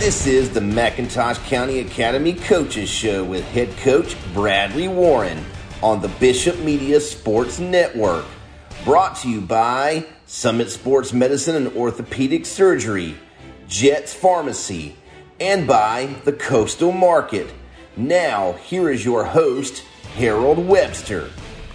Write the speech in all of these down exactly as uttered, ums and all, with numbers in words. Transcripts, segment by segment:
This is the McIntosh County Academy Coaches Show with head coach Bradley Warren on the Bishop Media Sports Network. Brought to you by Summit Sports Medicine and Orthopedic Surgery, Jets Pharmacy, and by the Coastal Market. Now, here is your host, Harold Webster.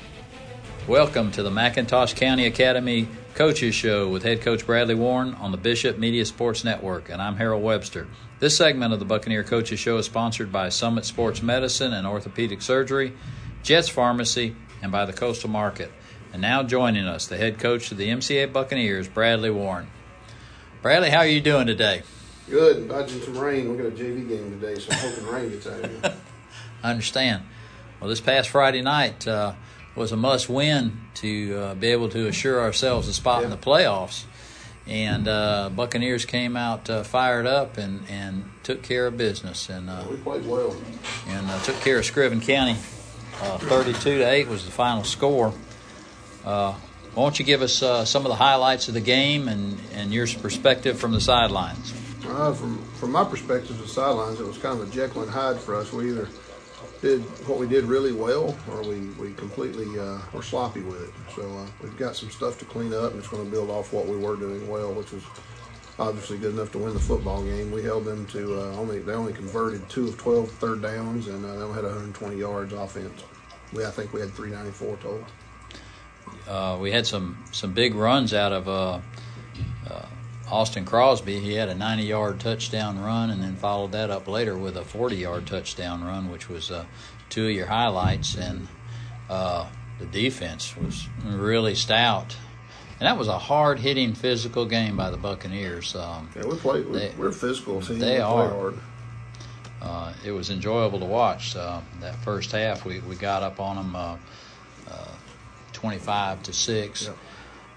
Welcome to the McIntosh County Academy Coaches Show with head coach Bradley Warren on the Bishop Media Sports Network, and I'm Harold Webster. This segment of the Buccaneer Coaches Show is sponsored by Summit Sports Medicine and Orthopedic Surgery, Jets Pharmacy, and by the Coastal Market. And now joining us, the head coach of the M C A Buccaneers, Bradley Warren. Bradley, how are you doing today? Good. Dodging some rain. We got a J V game today, so I'm hoping rain gets out of here. I understand. Well, this past Friday night uh, was a must-win to uh, be able to assure ourselves a spot yeah. in the playoffs. And uh, Buccaneers came out uh, fired up and, and took care of business. And uh, we played well. And uh, took care of Scriven County. Uh, thirty-two to eight was the final score. Uh, why don't you give us uh, some of the highlights of the game and, and your perspective from the sidelines? Uh, from from my perspective, the sidelines, it was kind of a Jekyll and Hyde for us. We either did what we did really well, or we, we completely uh, were sloppy with it. So uh, we've got some stuff to clean up, and it's going to build off what we were doing well, which was obviously good enough to win the football game. We held them to uh, only they only converted two of twelve third downs, and uh, they only had one hundred twenty yards offense. We I think we had three ninety-four total. Uh, we had some, some big runs out of uh, uh, Austin Crosby. He had a ninety-yard touchdown run, and then followed that up later with a forty-yard touchdown run, which was uh, two of your highlights. And uh, the defense was really stout. And that was a hard-hitting, physical game by the Buccaneers. Um, yeah, we play. They, we're a physical team. They we are. Play hard. Uh, it was enjoyable to watch. Uh, that first half, we, we got up on them uh, uh, twenty-five to six, yep.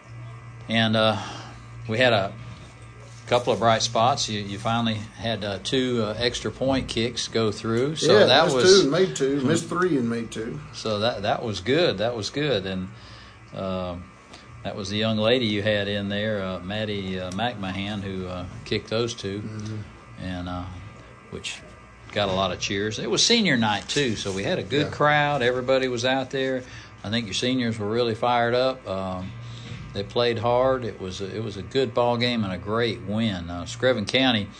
and uh, we had a couple of bright spots. You, you finally had uh, two uh, extra point kicks go through. So yeah, that missed was two and made two, missed three and made two. So that that was good. That was good, and uh, that was the young lady you had in there, uh, Maddie uh, McMahon, who uh, kicked those two, mm-hmm. and uh, which got a lot of cheers. It was senior night too, so we had a good yeah. crowd. Everybody was out there. I think your seniors were really fired up. Um, they played hard. It was a, it was a good ball game and a great win. Uh, Scriven County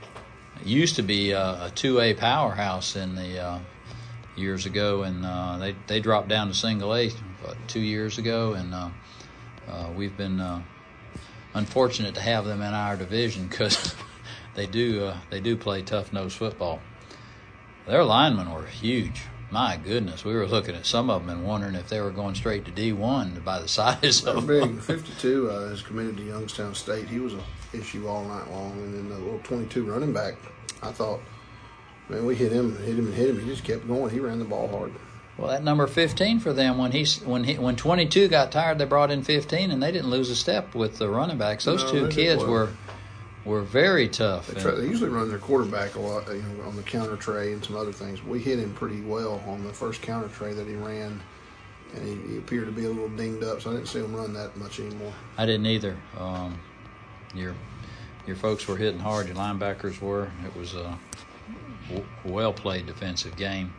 used to be a, a two A powerhouse in the uh, years ago, and uh, they they dropped down to single A what, two years ago, and uh, uh, we've been uh, unfortunate to have them in our division because they do uh, they do play tough nosed football. Their linemen were huge. My goodness, we were looking at some of them and wondering if they were going straight to D one by the size of them. Big fifty-two uh, is committed to Youngstown State. He was an issue all night long. And then the little twenty-two running back, I thought, man, we hit him, hit him, and hit him. He just kept going. He ran the ball hard. Well, that number fifteen for them, when he when he when twenty-two got tired, they brought in fifteen, and they didn't lose a step with the running backs. Those no, two kids well. were were very tough. They, try, they usually run their quarterback a lot, you know, on the counter tray and some other things. We hit him pretty well on the first counter tray that he ran, and he, he appeared to be a little dinged up, so I didn't see him run that much anymore. I didn't either. Um, your your folks were hitting hard. Your linebackers were. It was a w- well-played defensive game.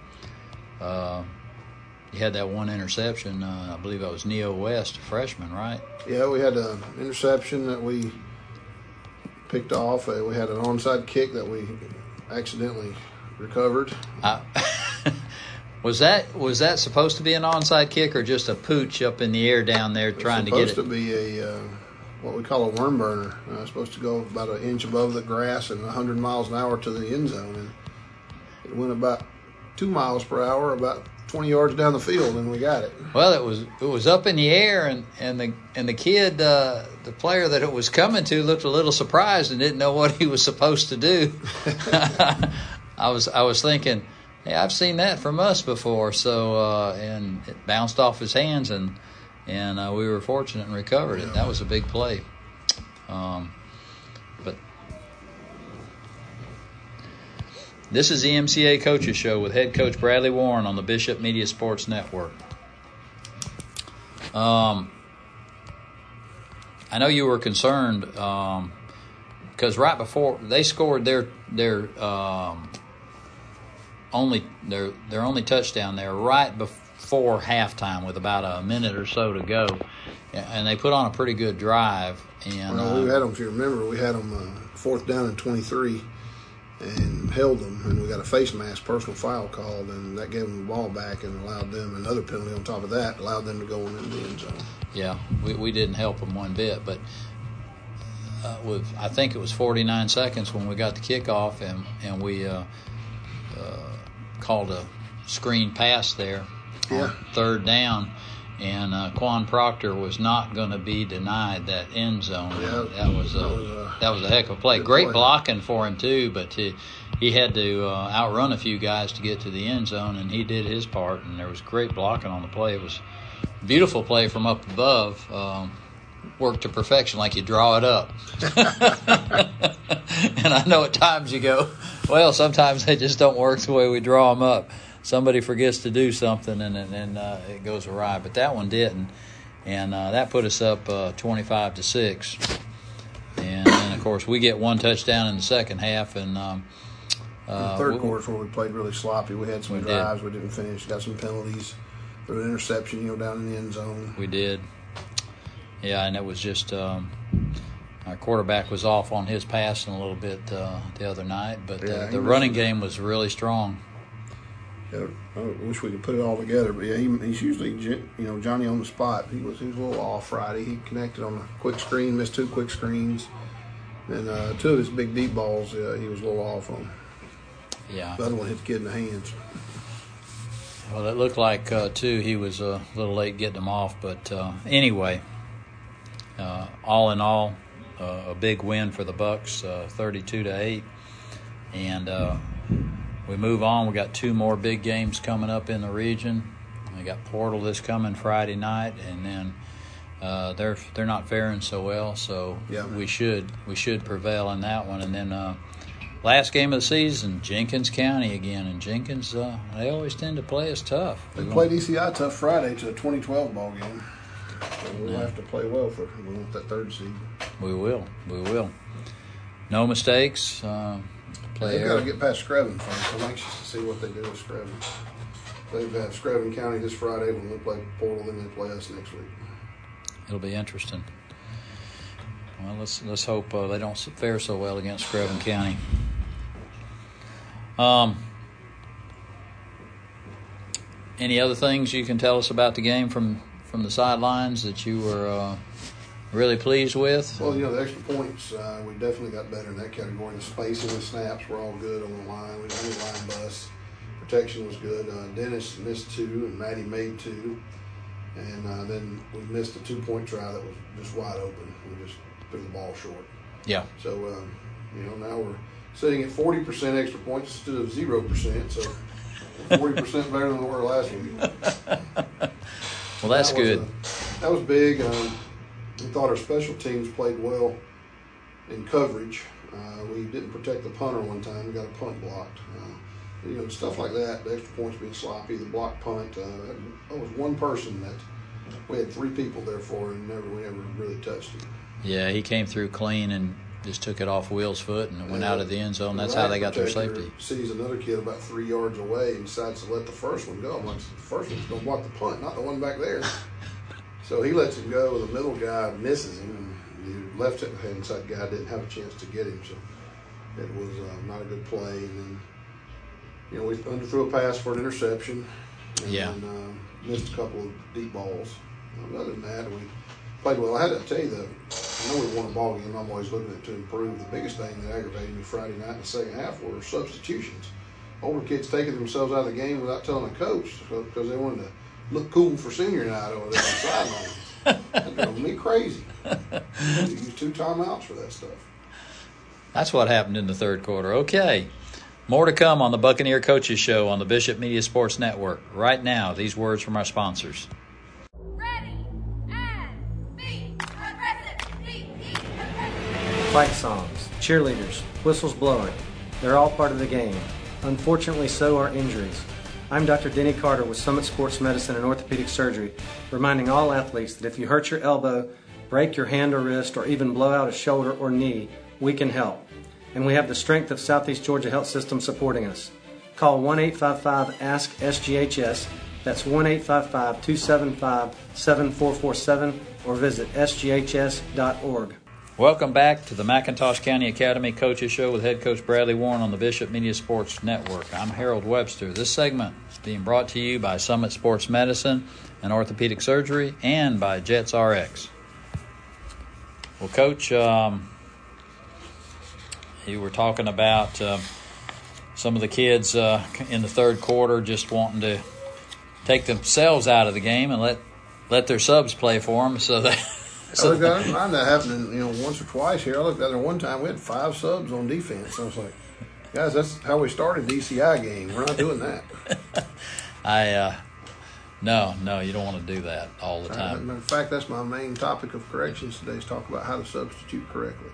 Uh, you had that one interception. Uh, I believe that was Neo West, a freshman, right? Yeah, we had an interception that we picked off. Uh, we had an onside kick that we accidentally recovered. Uh, was that was that supposed to be an onside kick or just a pooch up in the air down there trying to get it? It's supposed to be a uh, what we call a worm burner. Uh, it's supposed to go about an inch above the grass and one hundred miles an hour to the end zone. And it went about two miles per hour, about twenty yards down the field, and we got it. Well, it was it was up in the air, and, and the and the kid, uh, the player that it was coming to, looked a little surprised and didn't know what he was supposed to do. I was I was thinking, hey, I've seen that from us before. So uh, and it bounced off his hands, and and uh, we were fortunate and recovered it. That was a big play. Um, but this is the M C A Coaches Show with head coach Bradley Warren on the Bishop Media Sports Network. Um, I know you were concerned um, because right before they scored their their um, only their their only touchdown there right before halftime with about a minute or so to go, and they put on a pretty good drive. And well, we uh, had them. If you remember, we had them uh, fourth down and twenty-three. And held them, and we got a face mask personal foul called, and that gave them the ball back and allowed them another penalty on top of that, allowed them to go in the end zone. Yeah, we, we didn't help them one bit, but uh, with I think it was forty-nine seconds when we got the kickoff, and and we uh, uh, called a screen pass there yeah. on third down. And uh, Quan Proctor was not going to be denied that end zone. Yeah, that was a that was a, that was a heck of a play. Great play. Blocking for him too, but he, he had to uh, outrun a few guys to get to the end zone, and he did his part. And there was great blocking on the play. It was a beautiful play from up above, um, worked to perfection, like you draw it up. And I know at times you go, well, sometimes they just don't work the way we draw them up. Somebody forgets to do something, and and uh, it goes awry. But that one didn't, and uh, that put us up uh, twenty-five to six. And then, of course, we get one touchdown in the second half. And um, uh, the third we, quarter, where we played really sloppy. We had some we drives did. we didn't finish. Got some penalties. Threw an interception, you know, down in the end zone. We did. Yeah, and it was just um, our quarterback was off on his passing a little bit uh, the other night, but yeah, uh, the running game was really strong. Yeah, I wish we could put it all together, but yeah, he, he's usually, you know, Johnny on the spot. He was he was a little off Friday. He connected on a quick screen, missed two quick screens, and uh, two of his big deep balls, uh, he was a little off on. Yeah, the other one hit the kid in the hands. Well, it looked like uh, too he was a little late getting them off, but uh, anyway, uh, all in all, uh, a big win for the Bucks, uh, thirty-two to eight, and. Uh, We move on. We got two more big games coming up in the region. We got Portal this coming Friday night, and then uh, they're they're not faring so well. So yeah. we should we should prevail in that one. And then uh, last game of the season, Jenkins County again. And Jenkins, uh, they always tend to play us tough. They played E C I tough Friday to a twenty twelve ball game. So we'll yeah. have to play well for we want that third seed. We will. We will. No mistakes. Uh, They've got to get past Screven first. I'm anxious to see what they do with Screven. They've got Screven County this Friday when they play Portal, then they play us next week. It'll be interesting. Well, let's let's hope uh, they don't fare so well against Screven County. Um, any other things you can tell us about the game from, from the sidelines that you were uh, really pleased with? Well, you know, the extra points, uh, we definitely got better in that category. The spacing, the snaps were all good on the line. We didn't have any line busts. Protection was good. Uh, Dennis missed two, and Maddie made two. And uh, then we missed a two-point try that was just wide open. We just threw the ball short. Yeah. So, um, you know, now we're sitting at forty percent extra points instead of zero percent. So, forty percent better than we were last week. Well, that's that good. Was a, that was big. Um, we thought our special teams played well in coverage. Uh, we didn't protect the punter one time. We got a punt blocked. Uh, you know, stuff like that, the extra points being sloppy, the block punt. Uh, that was one person that we had three people there for, and never we never really touched him. Yeah, he came through clean and just took it off Will's foot and went yeah. out of the end zone. That's how they got their safety. Sees another kid about three yards away and decides to let the first one go. I'm like, the first one's going to block the punt, not the one back there. So he lets him go. The middle guy misses him, and the left-hand side guy didn't have a chance to get him. So it was uh, not a good play. And then, you know, we underthrew a pass for an interception. And yeah. then, uh, missed a couple of deep balls. Um, other than that, we played well. I had to tell you, though, I know we won a ball game. I'm always looking at to improve. The biggest thing that aggravated me Friday night in the second half were substitutions. Older kids taking themselves out of the game without telling the coach because they wanted to look cool for senior night over there on the sideline. That drove me crazy. You use two timeouts for that stuff. That's what happened in the third quarter. Okay. More to come on the Buccaneer Coaches Show on the Bishop Media Sports Network. Right now, these words from our sponsors. Ready, and be aggressive, be, be aggressive. Fight songs, cheerleaders, whistles blowing. They're all part of the game. Unfortunately, so are injuries. I'm Doctor Denny Carter with Summit Sports Medicine and Orthopedic Surgery, reminding all athletes that if you hurt your elbow, break your hand or wrist, or even blow out a shoulder or knee, we can help. And we have the strength of Southeast Georgia Health System supporting us. Call one eight five five ask S G H S. That's one eight five five, two seven five, seven four four seven or visit S G H S dot org. Welcome back to the McIntosh County Academy Coaches Show with head coach Bradley Warren on the Bishop Media Sports Network. I'm Harold Webster. This segment is being brought to you by Summit Sports Medicine and Orthopedic Surgery and by Jets R X. Well, Coach, um, you were talking about uh, some of the kids uh, in the third quarter just wanting to take themselves out of the game and let let their subs play for them. So that. I looked at it, mine that happening, you know, once or twice here. I looked at it one time. We had five subs on defense. I was like, guys, that's how we started the E C I game. We're not doing that. I uh, no, no, you don't want to do that all the time. In fact, that's my main topic of corrections today is talk about how to substitute correctly.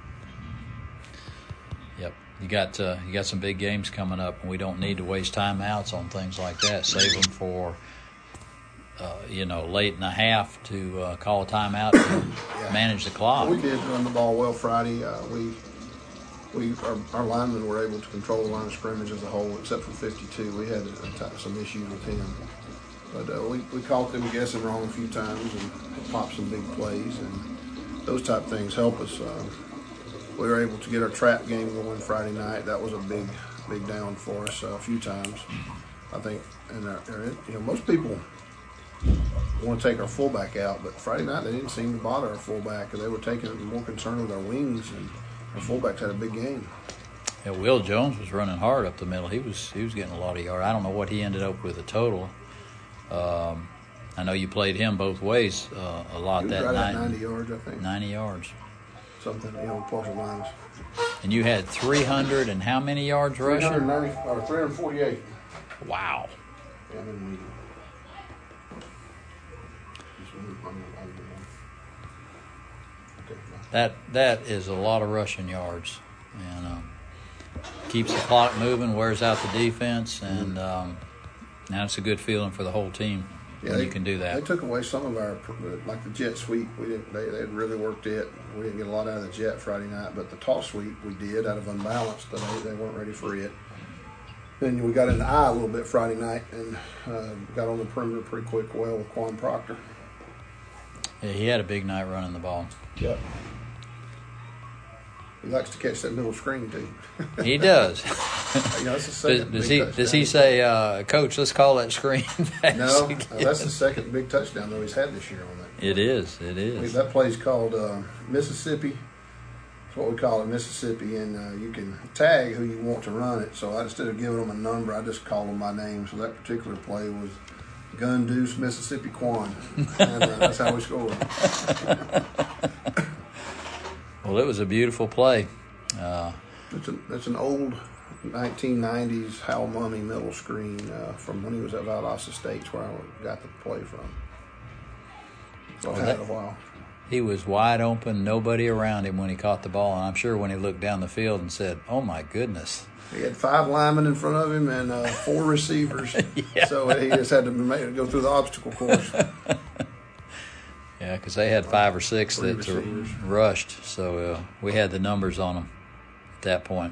Yep, you got uh, you got some big games coming up, and we don't need to waste timeouts on things like that. Save them for. Uh, you know, late in the half to uh, call a timeout to yeah. manage the clock. We did run the ball well Friday. Uh, we, we, our, our linemen were able to control the line of scrimmage as a whole, except for fifty-two. We had uh, some issues with him, but uh, we we caught them guessing wrong a few times and popped some big plays, and those type of things help us. Uh, we were able to get our trap game going Friday night. That was a big, big down for us uh, a few times. I think, and our, our, you know, most people want to take our fullback out, but Friday night they didn't seem to bother our fullback, because they were taking more concern with our wings, and our fullbacks had a big game. Yeah, Will Jones was running hard up the middle. He was he was getting a lot of yards. I don't know what he ended up with a total. Um, I know you played him both ways uh, a lot he was that right night. At ninety yards, I think. ninety yards. Something, you know, plus or minus. And you had three hundred and how many yards rushing? three ninety or three forty-eight. Wow. Yeah, and we, That that is a lot of rushing yards, and um, keeps the clock moving, wears out the defense, and um, now it's a good feeling for the whole team yeah, when they, you can do that. They took away some of our, like the jet sweep. We didn't. They they had really worked it. We didn't get a lot out of the jet Friday night, but the toss sweep we did out of unbalanced. They they weren't ready for it. Then we got in the eye a little bit Friday night and uh, got on the perimeter pretty quick. Well, with Quan Proctor. Yeah, he had a big night running the ball. Yep. He likes to catch that middle screen too. He does. You know, that's the second does, does big he? touchdown. Does he say, uh, "Coach, let's call that screen back"? No, again? uh, that's the second big touchdown though he's had this year on that. It is. It is. That play's called uh, Mississippi. That's what we call it, Mississippi, and uh, you can tag who you want to run it. So I, instead of giving them a number, I just call them by name. So that particular play was Gun Deuce Mississippi Quan, and uh, that's how we scored. Well, it was a beautiful play. Uh, it's, a, it's an old nineteen nineties Hal Mummy middle screen uh, from when he was at Valdosta State, where I got the play from. So well, I had that, a while. He was wide open, nobody around him when he caught the ball, and I'm sure when he looked down the field and said, "Oh my goodness." He had five linemen in front of him and uh, four receivers, yeah. So he just had to make, go through the obstacle course. Yeah, because they had five or six Three that receivers. rushed, so uh, we had the numbers on them at that point.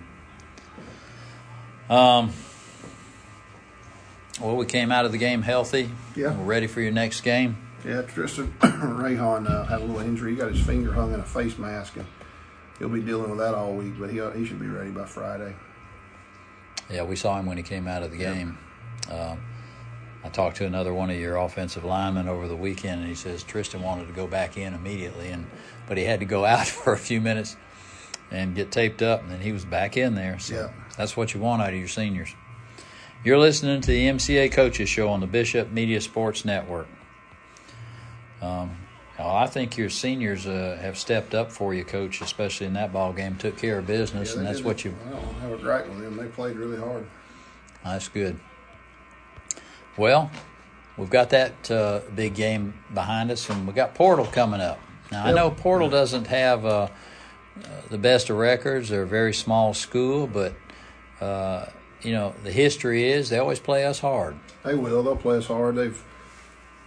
Um, well, we came out of the game healthy. Yeah. We're ready for your next game. Yeah, Tristan Rahan uh, had a little injury. He got his finger hung in a face mask, and he'll be dealing with that all week, but he he should be ready by Friday. Yeah, we saw him when he came out of the game. Uh, I talked to another one of your offensive linemen over the weekend, and he says Tristan wanted to go back in immediately, and but he had to go out for a few minutes and get taped up, and then he was back in there. So yeah. That's what you want out of your seniors. You're listening to the M C A Coaches Show on the Bishop Media Sports Network. Um, well, I think your seniors uh, have stepped up for you, Coach, especially in that ball game. Took care of business, Yeah, and that's did. what you. I don't have a gripe with them. They played really hard. That's good. Well, we've got that uh, big game behind us, and we got Portal coming up. Now, I Yep. know Portal doesn't have uh, uh, the best of records. They're a very small school, but, uh, you know, the history is they always play us hard. They will. They'll play us hard. They've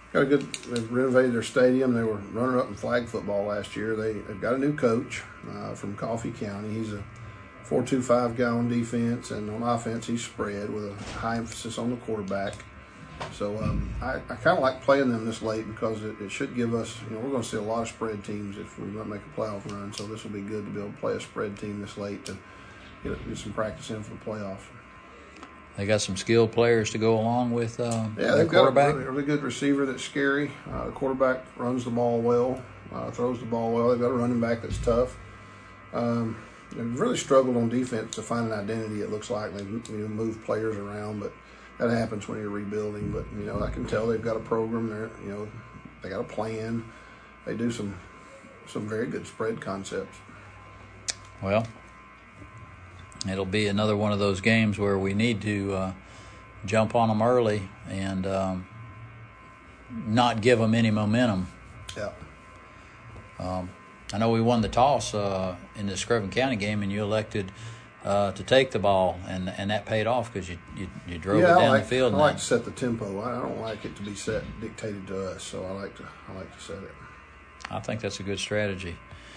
got a good. They've renovated their stadium. They were runner-up in flag football last year. They, they've got a new coach uh, from Coffee County. He's a four two five guy on defense, and on offense he's spread with a high emphasis on the quarterback. So um, I, I kind of like playing them this late because it, it should give us, you know, we're going to see a lot of spread teams if we don't make a playoff run. So this will be good to be able to play a spread team this late to get, get some practice in for the playoffs. They got some skilled players to go along with uh, yeah, the they've quarterback. got a really, really good receiver that's scary. Uh, the quarterback runs the ball well, uh, throws the ball well. They've got a running back that's tough. Um, they've really struggled on defense to find an identity, it looks like. They you know, move players around, but that happens when you're rebuilding. But, you know, I can tell they've got a program there. You know, they got a plan. They do some some very good spread concepts. Well, it'll be another one of those games where we need to uh, jump on them early and um, not give them any momentum. Yeah. Um, I know we won the toss uh, in the Screven County game, and you elected uh, to take the ball, and and that paid off because you, you you drove yeah, it down I like, the field. I and like that, to set the tempo. I don't like it to be set dictated to us, so I like to I like to set it. I think that's a good strategy.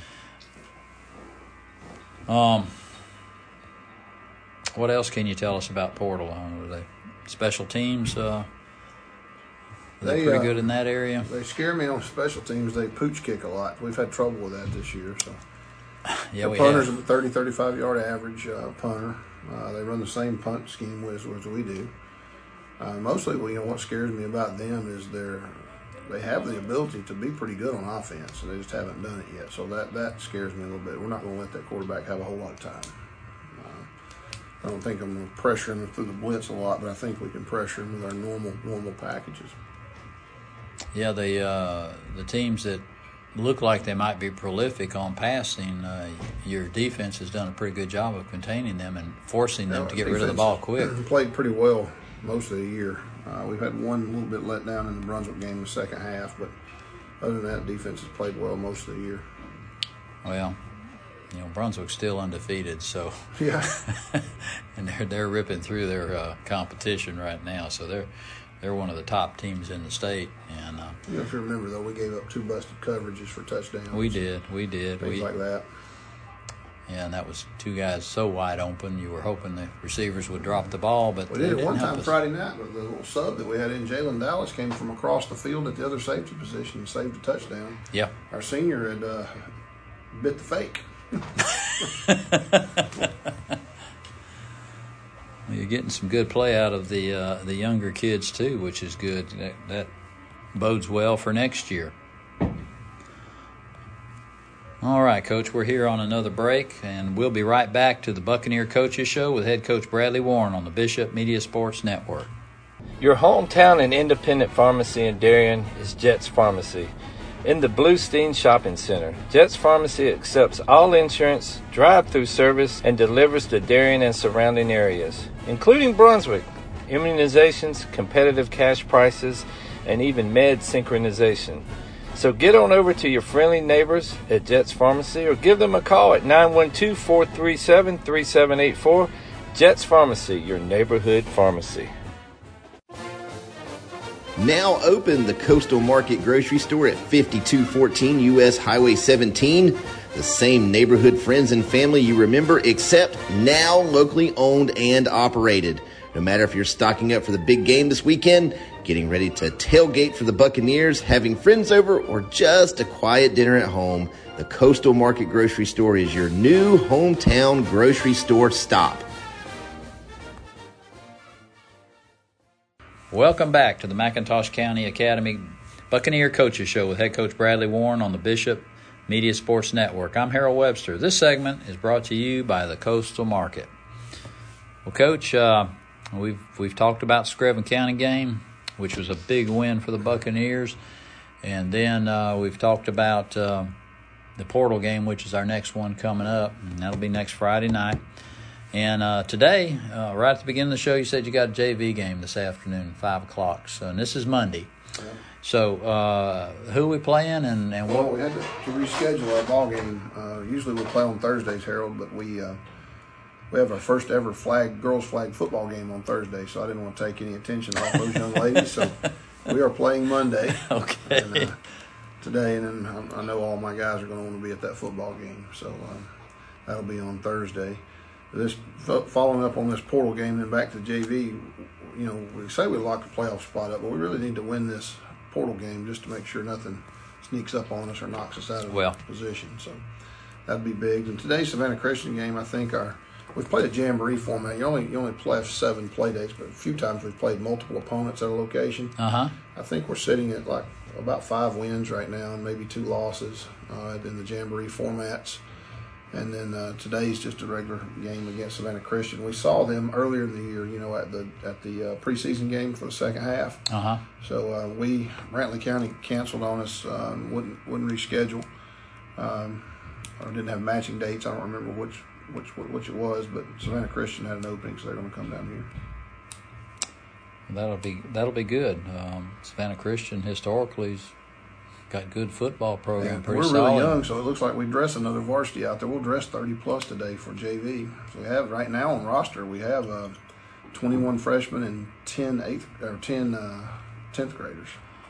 Um, what else can you tell us about Portal? Uh, are they special teams? Uh, are they, They, pretty uh, good in that area? They scare me on special teams. They pooch kick a lot. We've had trouble with that this year. So Yeah, the we punter's have. a thirty, thirty-five yard average uh, punter. Uh, they run the same punt scheme as, as we do. Uh, mostly, well, you know, what scares me about them is they're they have the ability to be pretty good on offense, and they just haven't done it yet. So that that scares me a little bit. We're not going to let that quarterback have a whole lot of time. Uh, I don't think I'm going to pressure him through the blitz a lot, but I think we can pressure him with our normal normal packages. Yeah, the uh, the teams that look like they might be prolific on passing, uh, your defense has done a pretty good job of containing them and forcing them Yeah, to get rid of the ball quick. Played pretty well most of the year. Uh, we've had one little bit let down in the Brunswick game in the second half, but other than that, defense has played well most of the year. Well, you know, Brunswick's still undefeated, so Yeah. and they're they're ripping through their uh, competition right now. So they're they're one of the top teams in the state. And uh, You know, if you remember, though, we gave up two busted coverages for touchdowns. we did, we did, Things we like that. yeah, and that was two guys so wide open. You were hoping the receivers would drop the ball, but We they did it didn't one help time us. Friday night, but the little sub that we had in, Jalen Dallas, came from across the field at the other safety position and saved a touchdown. Yeah. Our senior had uh, bit the fake. Well, you're getting some good play out of the uh, the younger kids too, which is good. That, that bodes well for next year. All right, Coach, we're here on another break, and we'll be right back to the Buccaneer Coaches Show with head coach Bradley Warren on the Bishop Media Sports Network. Your hometown and independent pharmacy in Darien is Jets Pharmacy. In the Bluestein Shopping Center, Jets Pharmacy accepts all insurance, drive-through service, and delivers to Darien and surrounding areas, including Brunswick, immunizations, competitive cash prices, and even med synchronization. So get on over to your friendly neighbors at Jets Pharmacy or give them a call at nine one two, four three seven, three seven eight four. Jets Pharmacy, your neighborhood pharmacy. Now open the Coastal Market Grocery Store at fifty-two fourteen U S Highway seventeen. The same neighborhood friends and family you remember, except now locally owned and operated. No matter if you're stocking up for the big game this weekend, getting ready to tailgate for the Buccaneers, having friends over, or just a quiet dinner at home, the Coastal Market Grocery Store is your new hometown grocery store stop. Welcome back to the McIntosh County Academy Buccaneer Coaches Show with head coach Bradley Warren on the Bishop Media Sports Network. I'm Harold Webster. This segment is brought to you by the Coastal Market. Well, Coach, uh, we've we've talked about Screven County game, which was a big win for the Buccaneers, and then uh, we've talked about uh, the Portal game, which is our next one coming up, and that'll be next Friday night. And uh, today, uh, right at the beginning of the show, you said you got a J V game this afternoon, five o'clock. So, and this is Monday. Yeah. So, uh, who are we playing and, and Well, what? we had to, to reschedule our ball game. Uh, usually we play on Thursdays, Harold, but we uh, we have our first ever flag girls flag football game on Thursday, so I didn't want to take any attention off those young ladies. So we are playing Monday. Okay. And, uh, today, and then I, I know all my guys are going to want to be at that football game, so um, that'll be on Thursday. This following up on this portal game, then back to J V. You know, we say we locked the playoff spot up, but we really need to win this portal game just to make sure nothing sneaks up on us or knocks us out of well. position. So that'd be big. And today's Savannah Christian game, I think our we've played a jamboree format. You only you only play seven play dates, but a few times we've played multiple opponents at a location. Uh huh. I think we're sitting at like about five wins right now and maybe two losses uh, in the jamboree formats. And then uh, today's just a regular game against Savannah Christian. We saw them earlier in the year, you know, at the at the uh, preseason game for the second half. Uh huh. So uh, we Brantley County canceled on us, um, wouldn't wouldn't reschedule, um, or didn't have matching dates. I don't remember which which which it was, but Savannah Christian had an opening, so they're going to come down here. That'll be that'll be good. Um, Savannah Christian historically's got good football program, And pretty we're solid. really young, so it looks like we dress another varsity out there. We'll dress thirty plus today for J V. So we have right now on roster we have uh, twenty-one freshmen and ten eighth or ten uh, tenth graders.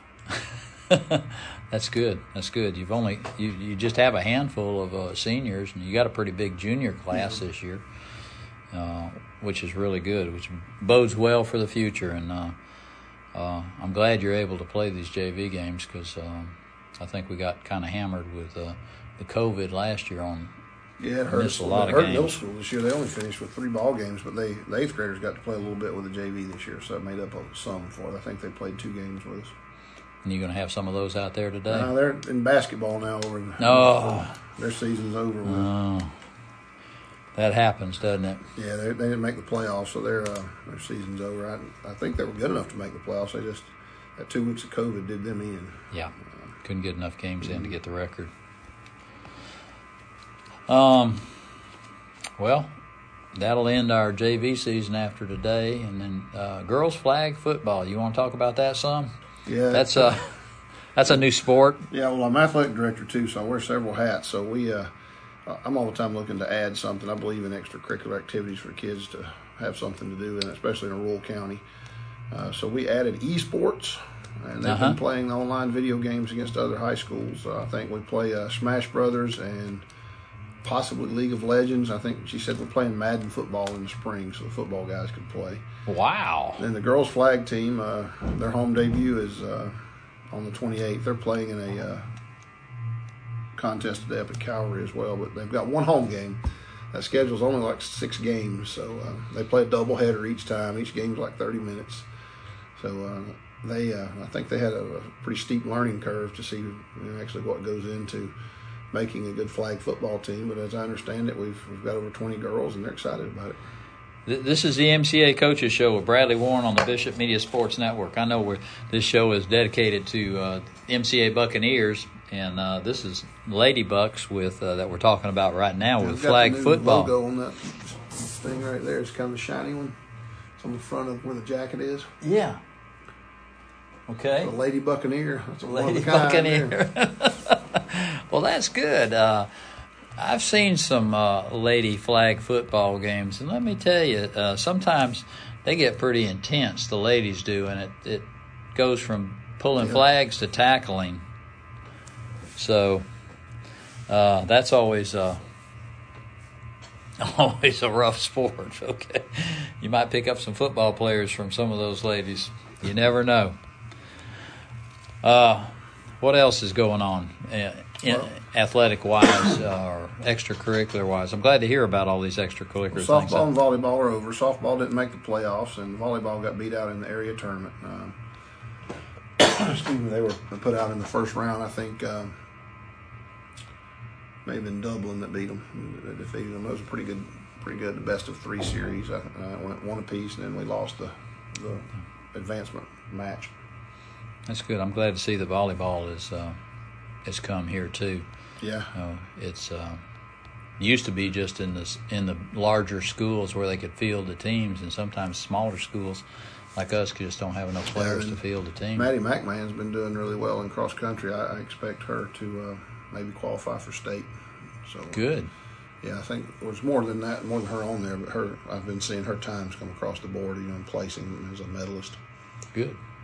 That's good. That's good. You've only you, you just have a handful of uh, seniors, and you got a pretty big junior class Yeah. this year, uh, which is really good, which bodes well for the future. And uh, uh, I'm glad you're able to play these J V games because um, I think we got kind of hammered with uh, the COVID last year on. Yeah, it hurt, Missed a us- lot it of hurt middle games. school this year. They only finished with three ball games, but they the eighth graders got to play a little bit with the J V this year, so it made up some for it. I think they played two games with us. And you're going to have some of those out there today. Uh, they're in basketball now. Over in, Oh. their season's over. With. Oh, that happens, doesn't it? Yeah, they, they didn't make the playoffs, so their uh, their season's over. I, I think they were good enough to make the playoffs. They just that two weeks of COVID did them in. Yeah, couldn't get enough games in to get the record. Um, well, that'll end our J V season after today, and then uh, girls flag football. You want to talk about that some? Yeah, That's a that's a new sport. Yeah, well, I'm athletic director too, so I wear several hats. So we, uh, I'm all the time looking to add something. I believe in extracurricular activities for kids to have something to do, and especially in a rural county. Uh, so we added esports, and they've Uh-huh. been playing online video games against other high schools. Uh, I think we play uh, Smash Brothers and possibly League of Legends. I think she said we're playing Madden football in the spring, so the football guys can play. Wow. And the girls' flag team, uh, their home debut is uh, on the twenty-eighth. They're playing in a uh, contest today up at Calvary as well, but they've got one home game. That schedule's only like six games, so uh, they play a doubleheader each time. Each game's like thirty minutes. So uh, they, uh, I think they had a, a pretty steep learning curve to see you know, actually what goes into making a good flag football team. But as I understand it, we've we've got over twenty girls, and they're excited about it. This is the M C A Coaches Show with Bradley Warren on the Bishop Media Sports Network. I know we're, this show is dedicated to uh, M C A Buccaneers, and uh, this is Lady Bucks with uh, that we're talking about right now with We've got flag the new football. logo on that thing right there. It's kind of a shiny one. It's on the front of where the jacket is. Yeah. Okay. The Lady Buccaneer. That's a one Lady of a kind there. Buccaneer. Well, that's good. Uh, I've seen some uh, lady flag football games, and let me tell you, uh, sometimes they get pretty intense, the ladies do, and it, it goes from pulling Yeah. flags to tackling. So uh, that's always uh, always a rough sport, okay? You might pick up some football players from some of those ladies. You never know. Uh, what else is going on uh, in, Well- athletic-wise uh, or extracurricular-wise? I'm glad to hear about all these extracurricular Well, things. softball and volleyball are over. Softball didn't make the playoffs, and volleyball got beat out in the area tournament. Um, excuse me, they were put out in the first round. I think um, may have been Dublin that beat them, that defeated them. It was a pretty good, pretty good. The best of three series. I uh, went one apiece, and then we lost the the advancement match. That's good. I'm glad to see the volleyball is uh, has come here too. Yeah. Uh, it's uh, used to be just in the in the larger schools where they could field the teams, and sometimes smaller schools like us just don't have enough players Yeah, to field the team. Maddie McMahon's been doing really well in cross country. I, I expect her to uh, maybe qualify for state. So Good. Yeah, I think it was more than that, more than her on there. But her, I've been seeing her times come across the board, you know, in placing as a medalist. Good.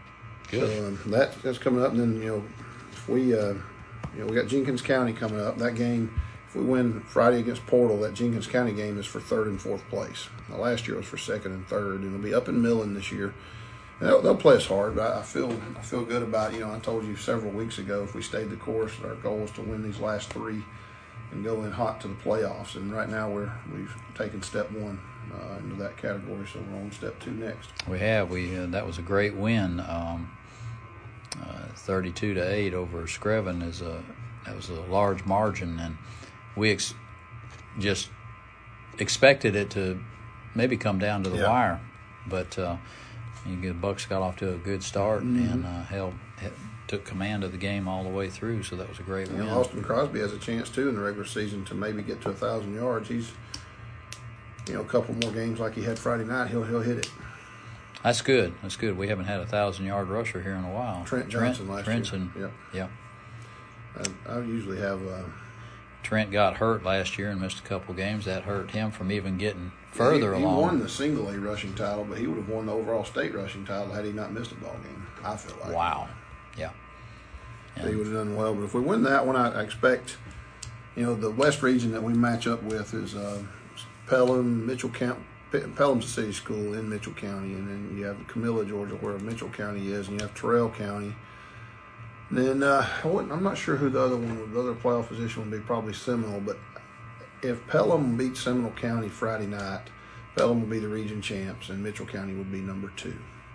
Good. So um, that that's coming up, and then you know, if we uh, you know we got Jenkins County coming up. That game, if we win Friday against Portal, that Jenkins County game is for third and fourth place. Now, last year it was for second and third, and it'll be up in Millen this year. And they'll, they'll play us hard, but I, I feel I feel good about, you know, I told you several weeks ago, if we stayed the course, our goal is to win these last three and go in hot to the playoffs. And right now we're we've taken step one uh, into that category, so we're on step two next. We have. We uh, that was a great win. Um, uh, thirty-two to eight over Screven is a that was a large margin, and we ex- just expected it to maybe come down to the yeah. wire, but uh, the Bucks got off to a good start mm-hmm. and uh, held, held took command of the game all the way through. So that was a great you win. know, Austin Crosby has a chance too in the regular season to maybe get to a thousand yards. He's you know a couple more games like he had Friday night. He'll he'll hit it. That's good. That's good. We haven't had a thousand yard rusher here in a while. Trent Johnson Trent, last Trentson, year. Yep. Yeah. I, I usually have. Uh, Trent got hurt last year and missed a couple games. That hurt him from even getting further he, he along. He won the single A rushing title, but he would have won the overall state rushing title had he not missed a ball game. I feel like. Wow. Yeah. So he would have done well. But if we win that one, I, I expect. You know, the West region that we match up with is uh, Pelham, Mitchell County. Pelham's a city school in Mitchell County, and then you have Camilla, Georgia, where Mitchell County is, and you have Terrell County. And then uh, I wouldn't, I'm not sure who the other one, the other playoff position would be, probably Seminole. But if Pelham beats Seminole County Friday night, Pelham will be the region champs, and Mitchell County would be number two.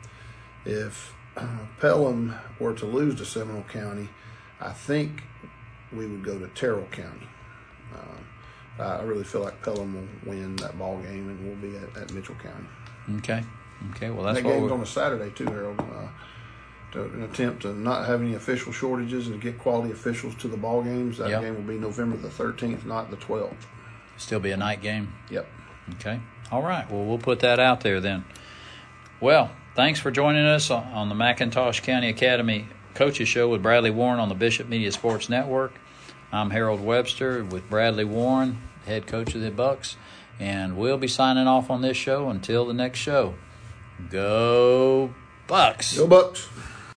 If uh, Pelham were to lose to Seminole County, I think we would go to Terrell County. Uh, I really feel like Pelham will win that ball game, and we'll be at, at Mitchell County. Okay. Okay. Well, that's that what game's we're... on a Saturday too, Harold. Uh, to an attempt to not have any official shortages and to get quality officials to the ball games. That yep. game will be November the thirteenth, not the twelfth. Still be a night game. Yep. Okay. All right. Well, we'll put that out there then. Well, thanks for joining us on the McIntosh County Academy Coaches Show with Bradley Warren on the Bishop Media Sports Network. I'm Harold Webster with Bradley Warren, head coach of the Bucks, and we'll be signing off on this show until the next show. Go Bucks! Go Bucks!